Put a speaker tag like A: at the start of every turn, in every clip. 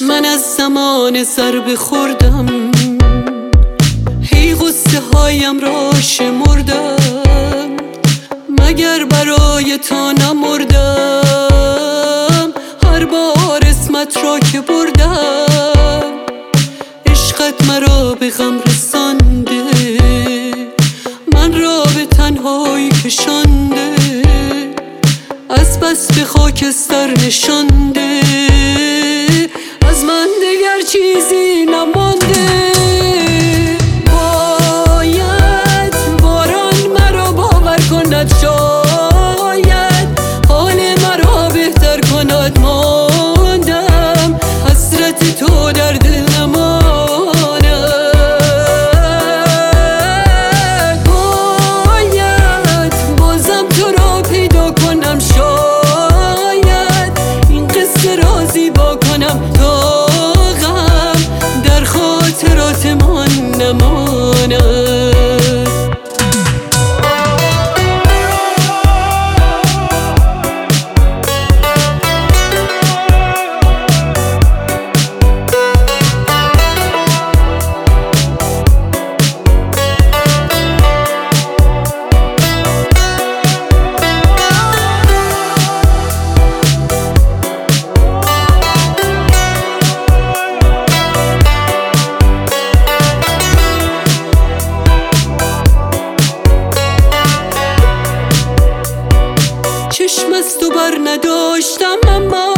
A: من از زمان ضربه خوردم، هی غصه هایم را شمردم، مگر برای تا نمردم. هر بار اسمت را که بردم، عشقت مرا به غم رسانده، من را به تنهایی کشانده، از بس به خاکستر نشانده، از من دگر چیزی نمانده. باید باران مرا باور کند، شاید حال مرا بهتر کند. ماندم حسرت تو در دل نماند، باید بازم تو را پیدا کنم، شاید این قصه را زیبا کنم، تا غم در خاطراتمان نماند. چشم از تو بر نداشتم، اما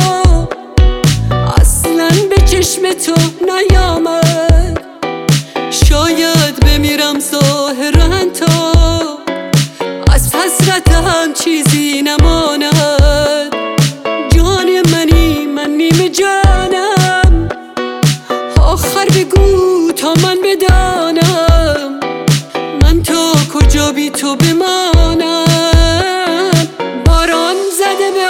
A: اصلا به چشم تو نیامد. شاید بمیرم ظاهرا تا از حسرتم چیزی نماند. جان منی، من نیمه جانم، آخر بگو تا من بدانم، من تا کجا بی تو بمانم. باران زده به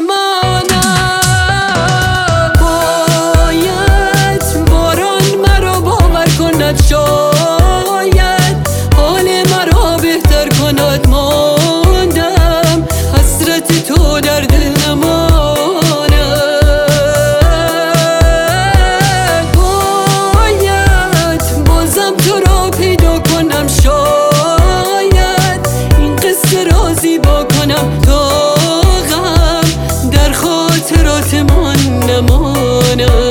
A: آسمانم، باید باران مرا باور کند، شاید حال مرا بهتر کند. ماندم حسرت تو در دل نماند، باید بازم تو را پیدا کنم، شاید این قصه را زیبا کنم، تا غم در خاطراتمان نماند.